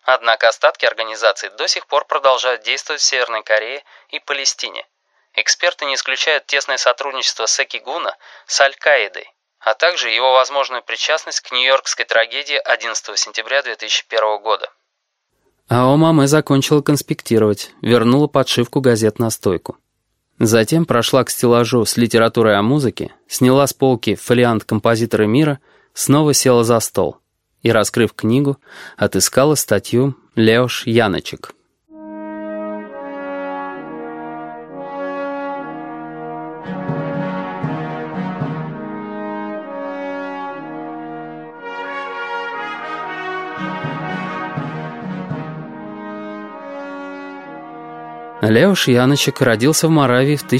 Однако остатки организации до сих пор продолжают действовать в Северной Корее и Палестине. Эксперты не исключают тесное сотрудничество Секи-Гуна с Аль-Каидой, а также его возможную причастность к нью-йоркской трагедии 11 сентября 2001 года. Ао Маме закончила конспектировать, вернула подшивку газет на стойку. Затем прошла к стеллажу с литературой о музыке, сняла с полки фолиант «Композиторы мира», снова села за стол и, раскрыв книгу, отыскала статью «Леош Яночек». Леош Яночек родился в Моравии в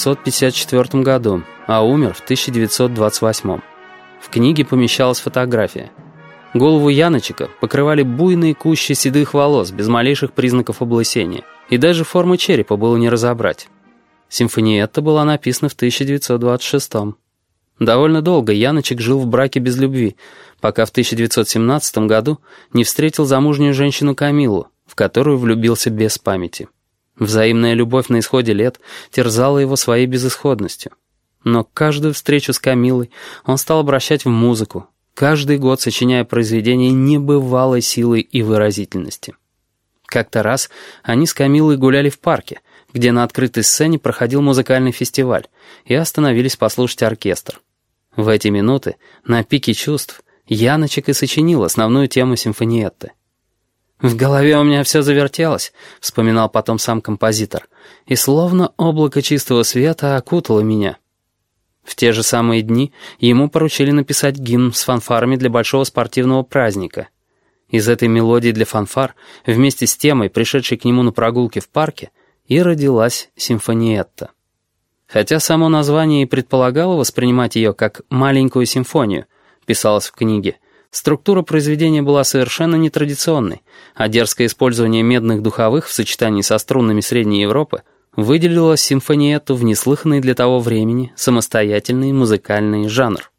1854 году, а умер в 1928. В книге помещалась фотография. Голову Яночека покрывали буйные кущи седых волос, без малейших признаков облысения, и даже формы черепа было не разобрать. Симфониетта была написана в 1926. Довольно долго Яночек жил в браке без любви, пока в 1917 году не встретил замужнюю женщину Камиллу, в которую влюбился без памяти. Взаимная любовь на исходе лет терзала его своей безысходностью. Но каждую встречу с Камиллой он стал обращать в музыку, каждый год сочиняя произведения небывалой силы и выразительности. Как-то раз они с Камиллой гуляли в парке, где на открытой сцене проходил музыкальный фестиваль, и остановились послушать оркестр. В эти минуты, на пике чувств, Яночек и сочинил основную тему симфониетты. «В голове у меня все завертелось», — вспоминал потом сам композитор, «и словно облако чистого света окутало меня». В те же самые дни ему поручили написать гимн с фанфарами для большого спортивного праздника. Из этой мелодии для фанфар, вместе с темой, пришедшей к нему на прогулке в парке, и родилась симфониетта. Хотя само название и предполагало воспринимать ее как «маленькую симфонию», писалось в книге, структура произведения была совершенно нетрадиционной, а дерзкое использование медных духовых в сочетании со струнами Средней Европы выделило симфониетту в неслыханный для того времени самостоятельный музыкальный жанр.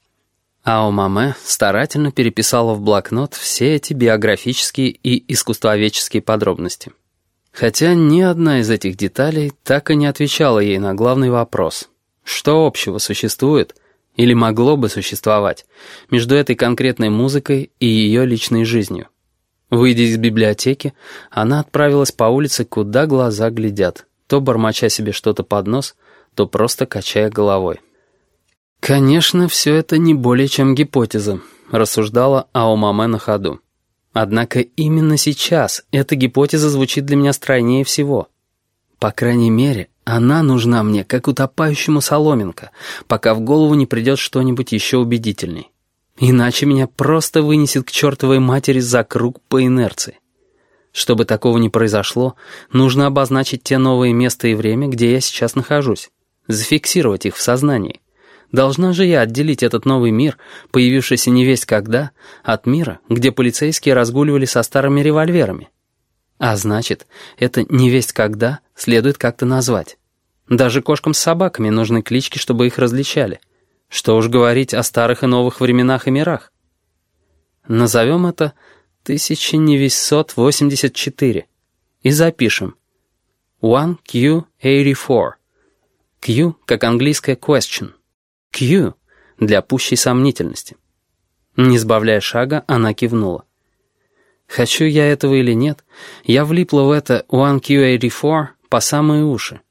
Ао Маме старательно переписала в блокнот все эти биографические и искусствоведческие подробности. Хотя ни одна из этих деталей так и не отвечала ей на главный вопрос: что общего существует или могло бы существовать между этой конкретной музыкой и ее личной жизнью. Выйдя из библиотеки, она отправилась по улице, куда глаза глядят, то бормоча себе что-то под нос, то просто качая головой. «Конечно, все это не более чем гипотеза», — рассуждала Ао Маме на ходу. «Однако именно сейчас эта гипотеза звучит для меня стройнее всего. По крайней мере, она нужна мне, как утопающему соломинка, пока в голову не придет что-нибудь еще убедительней. Иначе меня просто вынесет к чертовой матери за круг по инерции. Чтобы такого не произошло, нужно обозначить те новые места и время, где я сейчас нахожусь, зафиксировать их в сознании. Должна же я отделить этот новый мир, появившийся невесть когда, от мира, где полицейские разгуливали со старыми револьверами. А значит, это невесть когда следует как-то назвать. Даже кошкам с собаками нужны клички, чтобы их различали. Что уж говорить о старых и новых временах и мирах. Назовем это 1984 и запишем 1Q84. Q как английское question. Q для пущей сомнительности. Не сбавляя шага, она кивнула. Хочу я этого или нет, я влипла в это 1Q84 по самые уши.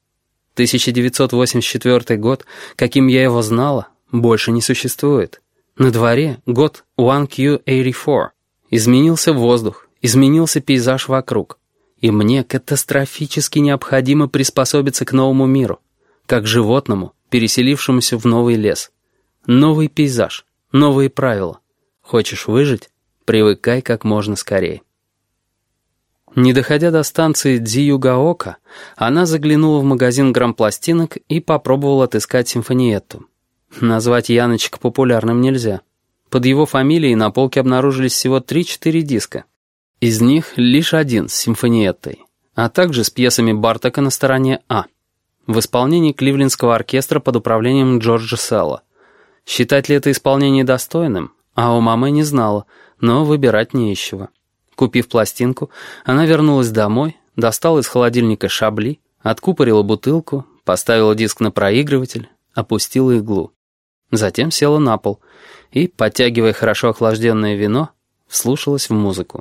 1984 год, каким я его знала, больше не существует. На дворе год 1Q84. Изменился воздух, изменился пейзаж вокруг. И мне катастрофически необходимо приспособиться к новому миру, как животному, переселившемуся в новый лес. Новый пейзаж, новые правила. Хочешь выжить? Привыкай как можно скорее. Не доходя до станции Дзиюгаока, она заглянула в магазин грампластинок и попробовала отыскать симфониетту. Назвать Яночек популярным нельзя. Под его фамилией на полке обнаружились всего 3-4 диска. Из них лишь один с симфониеттой, а также с пьесами Бартока на стороне А, в исполнении Кливлендского оркестра под управлением Джорджа Селла. Считать ли это исполнение достойным, Ао Маме не знала, но выбирать не из чего. Купив пластинку, она вернулась домой, достала из холодильника шабли, откупорила бутылку, поставила диск на проигрыватель, опустила иглу. Затем села на пол и, подтягивая хорошо охлажденное вино, вслушалась в музыку.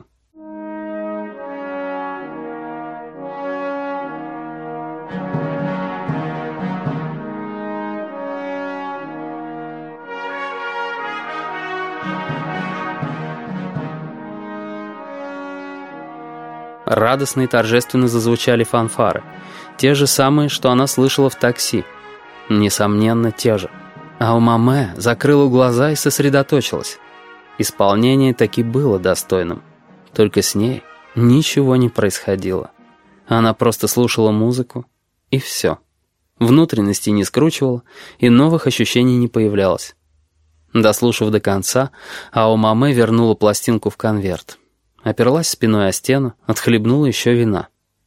Радостно и торжественно зазвучали фанфары. Те же самые, что она слышала в такси. Несомненно, те же. А у Маме закрыла глаза и сосредоточилась. Исполнение таки было достойным. Только с ней ничего не происходило. Она просто слушала музыку, и все. Внутренности не скручивала, и новых ощущений не появлялось. Дослушав до конца, Ао Маме вернула пластинку в конверт. Оперлась спиной о стену, отхлебнула еще вина.